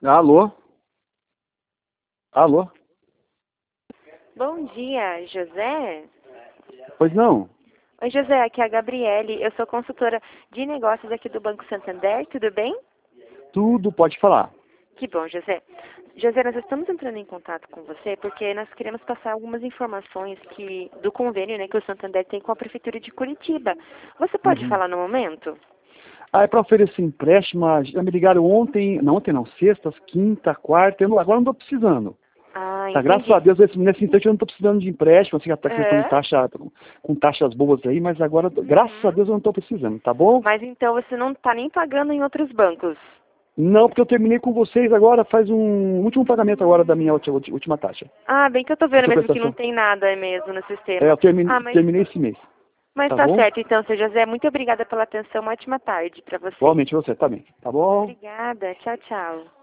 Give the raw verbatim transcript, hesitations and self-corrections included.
Alô? Alô? Bom dia, José. Pois não? Oi, José, aqui é a Gabriele. Eu sou consultora de negócios aqui do Banco Santander, tudo bem? Tudo pode falar. Que bom, José. José, nós estamos entrando em contato com você porque nós queremos passar algumas informações que, do convênio, né, que o Santander tem com a Prefeitura de Curitiba. Você pode Uhum. falar no momento? Ah, é para oferecer empréstimo, ah, já me ligaram ontem, não ontem não, sexta, quinta, quarta, eu não, agora não estou precisando. Ah, Tá, graças a entendi. Deus, nesse, nesse instante eu não estou precisando de empréstimo, assim, até que vocês estão com, É? taxa, com taxas boas aí, mas agora, graças a Uhum. Deus, eu não estou precisando, tá bom? Mas então você não está nem pagando em outros bancos? Não, porque eu terminei com vocês agora, faz um último pagamento agora da minha última, última taxa. Ah, bem que eu tô vendo Última mesmo que não prestação. tem nada mesmo no É, sistema. eu terminei, Ah, mas terminei esse mês, Mas tá tá bom? certo, então, seu José. Muito obrigada pela atenção. Uma ótima tarde para você. Igualmente você, tá bem, tá bom? Obrigada. Tchau, tchau.